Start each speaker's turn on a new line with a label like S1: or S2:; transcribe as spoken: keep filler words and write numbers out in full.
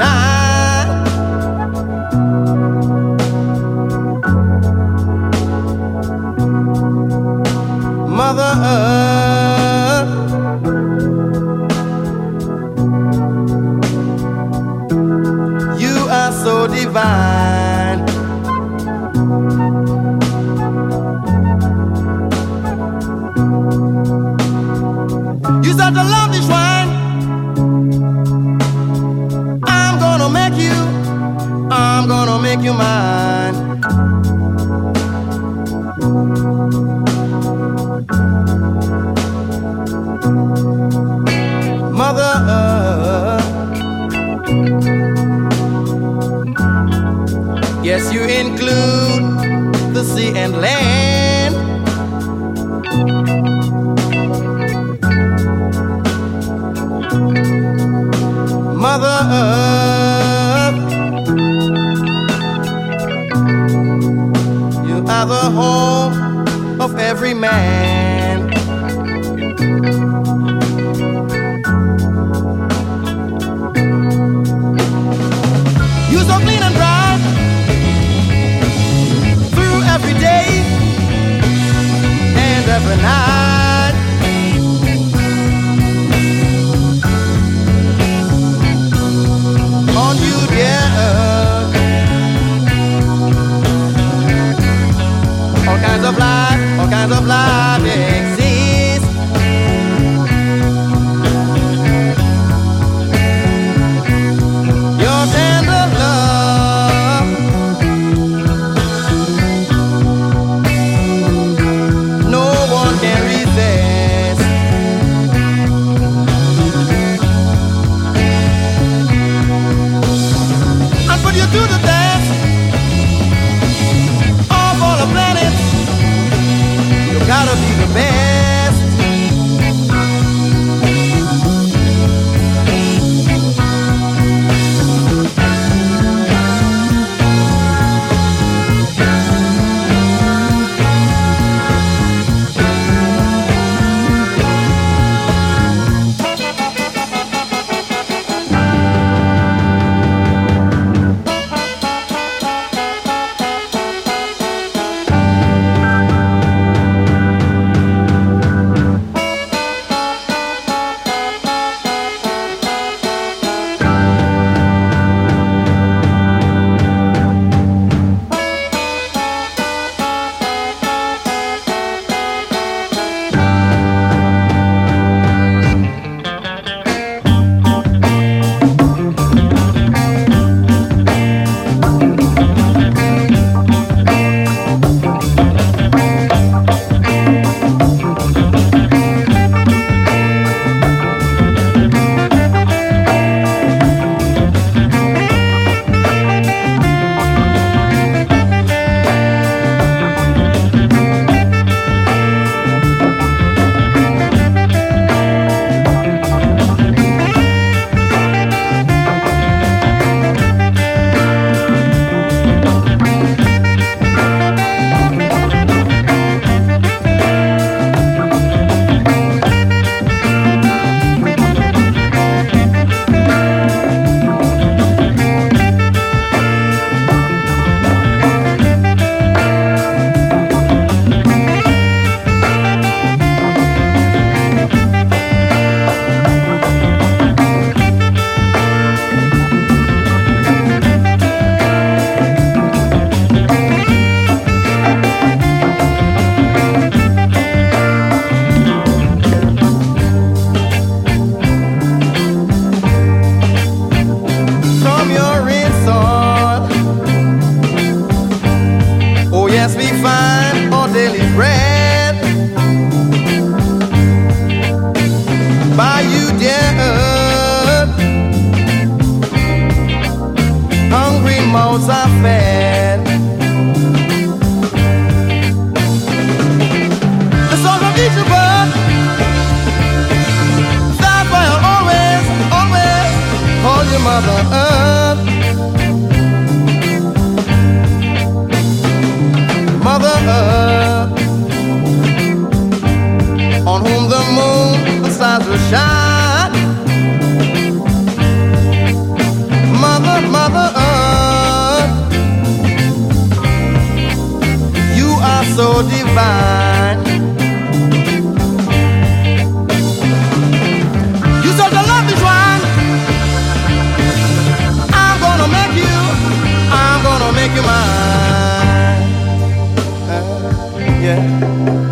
S1: divine. Mother Earth, you are so divine. You such a lovely shrine. I'm gonna make you, I'm gonna make you mine. Mother Earth, yes, you include the sea and land. Mother Earth, you are the home of every man. You so clean and bright through every day and every night. On you, dear earth, all kinds of life, all kinds of life exist. Your tender love, no one can resist. And put you to the test of all the planets. You gotta be the best. mouths are fed. The song of each of us, that's why I'll always, always call you Mother Earth. Mother Earth, on whom the moon, the stars will shine. Mother so divine. You said the love is one. I'm gonna make you, I'm gonna make you mine. Uh, yeah.